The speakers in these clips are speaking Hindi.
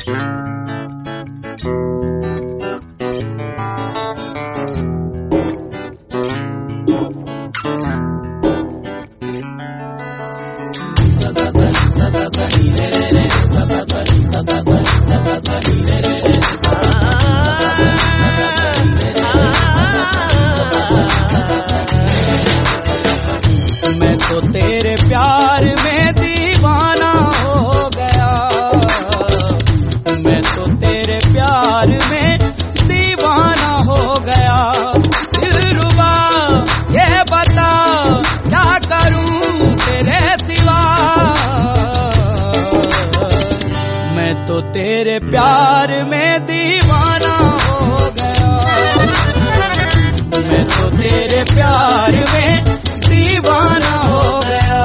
मैं तो तेरे प्यार में दीवाना हो गया, मैं तो तेरे प्यार में दीवाना हो गया। दिलरुबा ये बता क्या करूं तेरे सिवा, मैं तो तेरे प्यार में दीवाना हो गया, मैं तो तेरे प्यार में दीवाना हो गया।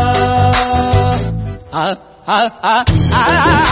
आ आ आ आ,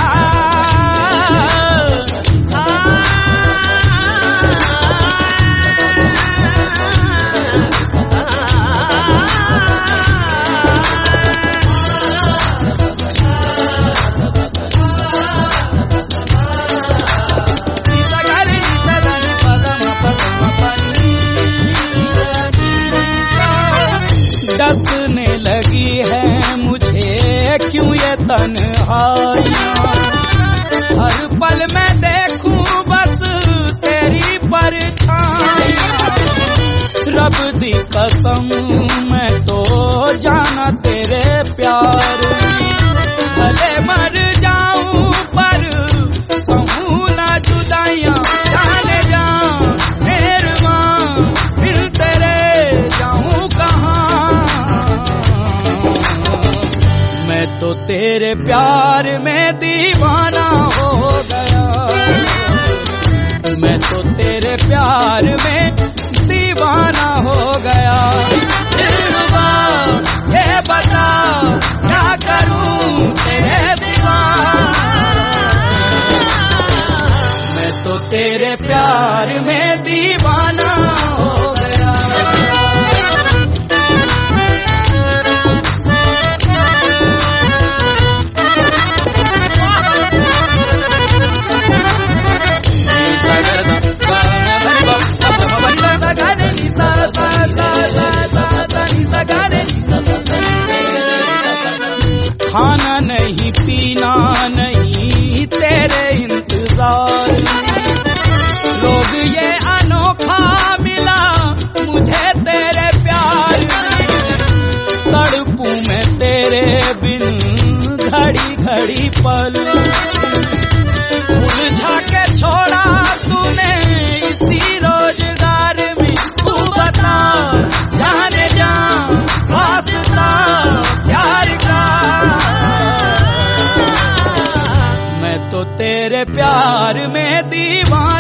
डसने लगी है मुझे क्यों ये तन्हाइयाँ, हर पल मैं देखूं बस तेरी परछाइयाँ। रब दी कसम मैं तो जाना तेरे प्यार में, भले मर जाऊं पर सहूं ना जुदाइयाँ। जाने जा मेहरबान फिर तेरे जाऊं कहाँ, मैं तो तेरे प्यार में दीवाना हो गया, मैं तो तेरे प्यार में दीवाना हो गया। दिलरुबा ये बता क्या करूं तेरे सिवा, मैं तो तेरे प्यार में दीवाना हो गया। खाना नहीं पीना नहीं तेरे इंतजार, लोग ये अनोखा मिला मुझे तेरे प्यार में। तड़पूं मैं तेरे बिन घड़ी घड़ी पल, उलझा के छोड़ा तूने इसी रोजगार में। तू बता जाने जा वास्ता प्यार का, मैं तो तेरे प्यार में दीवाना